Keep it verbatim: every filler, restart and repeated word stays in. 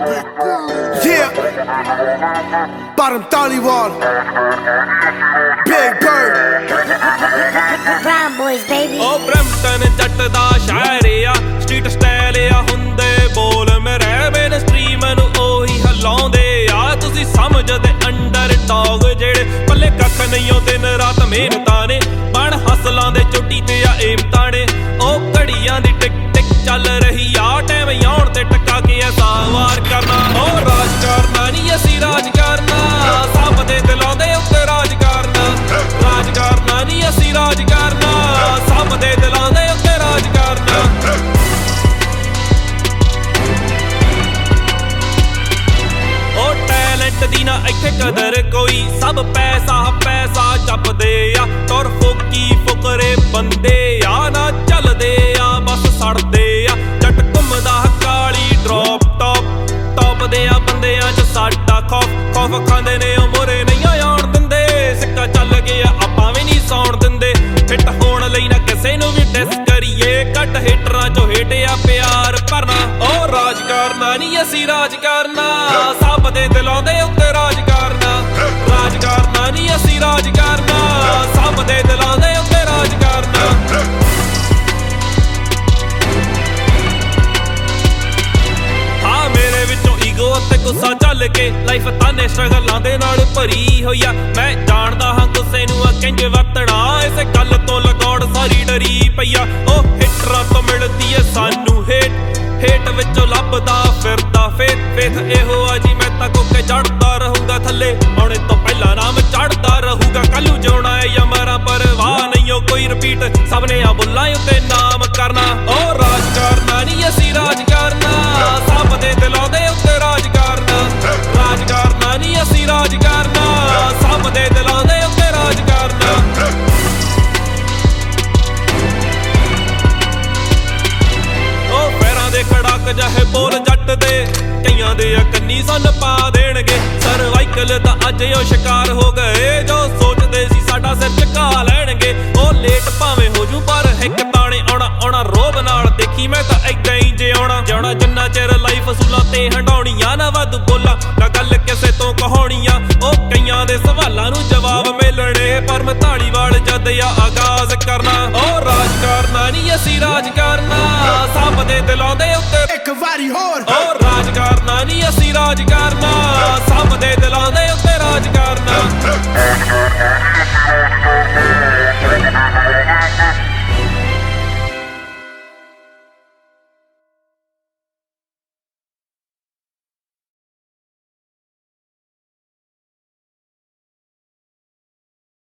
Yeah, Bottom Dhaliwal, Big Bird, Brown boys baby। ओ Brampton जट दा शहर आ, स्ट्रीट स्टाइल आ हुंदे बोल मेरे मेन स्ट्रीम नूं ओही हिलाउंदे आ। तुसीं समझदे अंडर डॉग जेड़े पल्ले कख नहीं ओ दिन रात मेहनतां ने बण हसलां दे चोटी ते आ एमतां ने। ओ घड़ियां दी टिक टिक चल रही आ, टाइम आउण ते टका के ऐसा वार करना। ओ राज करना नी असीं राज करना, सब दे दिलां दे उत्ते राज करना। राज करना नी असीं राज करना, सब दे दिलां दे उत्ते राज करना। ओ टैलेंट दी ना इत्थे कदर कोई, सब पैसा पैसा जपदे आ। तुर फुकी फुकरे बंदे आ, ना चलदे आ बस सड़दे आ। जट घुमदा काली ड्रॉप टॉप, टॉप दे आ बंदेआं च साडा खौफ। खौफ खांदे ने ओ मोरे नहीं आउण दिंदे, सिक्का चल गया आपां भी नहीं सौण दिंदे। हिट होण लई ना किसे नूं भी डिस करिए, घट हिटरां चों हेटिया प्यार भरना। ओ राज करना नी असीं राज करना, सब दे दिलां दे उत्ते राज करना। राज करना नी असीं राज करना, सब दे दिलां दे उत्ते राज करना। हाँ मेरे विचों ईगो ते गुस्सा चल के लाइफ ताने स्ट्रगलां दे नाल भरी होई आ। मैं जाणदा हां गुस्से नूं आ किंज वरतना, इस गल तो लगौड़ सारी डरी पई आ। ओ हिटरां तो मिलदी ऐ सानू हेट, हेट विचों लभदा फिरदा फेथ। फेथ इहो आ जी मैं तां कोके चढ़दा रहूंगा थल्ले, आउणे तो पहिला नाम चढ़दा रहूगा। कल्लू जिउणा ऐ या मरां परवाह नहीं ओ कोई रिपीट, सबने आ बुल्लां उत्ते नाम करना। ओ राज करना नी असीं राज करना, सब दे दिलां दे उत्ते राज करना। राज करना नी असीं राज करना, सब दे दिलां दे उत्ते राज करना। ओ पैरां दे खड़ाक जाहे बोल जट दे, कईयां दे कंनी सन पा देणगे। सर्वाइकल दा अज ओ शिकार हो गए, जो सोचदे सी साडा सिर झुका लैणगे। ओ लेट भावें हो जू पर हिक ताणे आउणा आउणा रोब नाल देखी मैं तां ऐदां ही जे आउणा जाणा। जिन्ना चिर लाइफ सूलां ते हंडाउणीਆਂ ना वध बोला ना गल किसे तो कहाउणीਆਂ। ओ कईयां दे सवालां नूं जवाब मिलणे, पर मैं धालीवाल जद आ आगाज करना। ओ राज करना नी असीं राज करना, सब दे दिलां दे उत्ते एक वारी होर। ओ राज करना नी असीं राज करना,